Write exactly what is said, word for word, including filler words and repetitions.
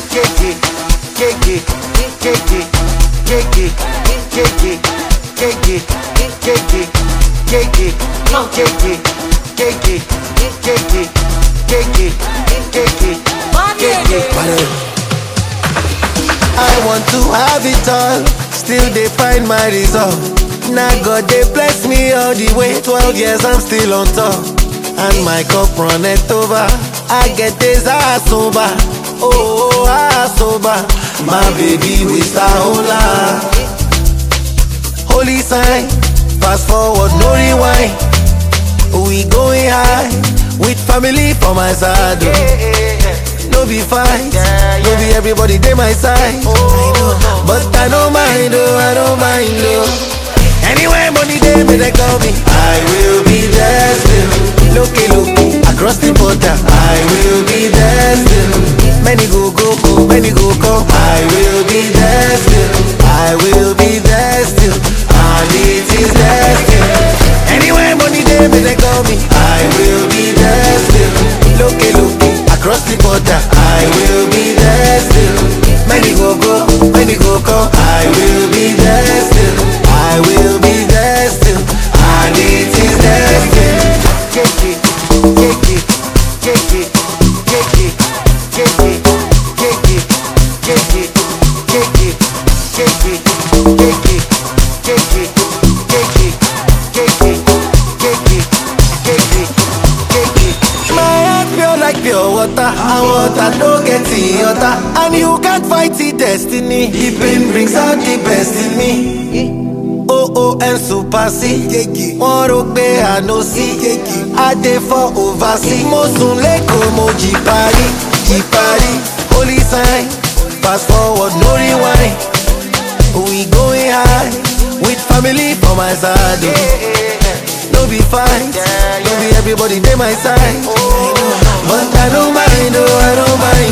I want to have it all, still they find my resolve. Now God they bless me all the way, twelve years I'm still on top. And my cup runneth over, I get this ass sober. Oh, ass sober. My baby with Sahola. Holy sign, fast forward, no rewind. We going high, with family for my side. No be fight, no be everybody they my side. But I don't mind, oh, I don't mind, oh. Anywhere money they may they call me, I will be there still. Loki, loki, across the border, I will be there still. Many go, go, go, many go, come, I will be there still. I will be there still, and it is there still. Anywhere money they may they call me, I will be there still. Loki, loki, across the border, I will be there still. Many go, go, many go, come, I will be there still. I will be there still, and it is there still. My heart pure like pure water, and water don't get the water. And you can't fight the destiny, the pain brings out the best in me. Oh oh and super C, one rock be I no see. I dey for overseas, mo sun leko mo jipari, jipari. Holy sign, fast forward no rewind. We going high, with family for my side. No be fight, no be everybody they my side. But I don't mind, oh I don't mind.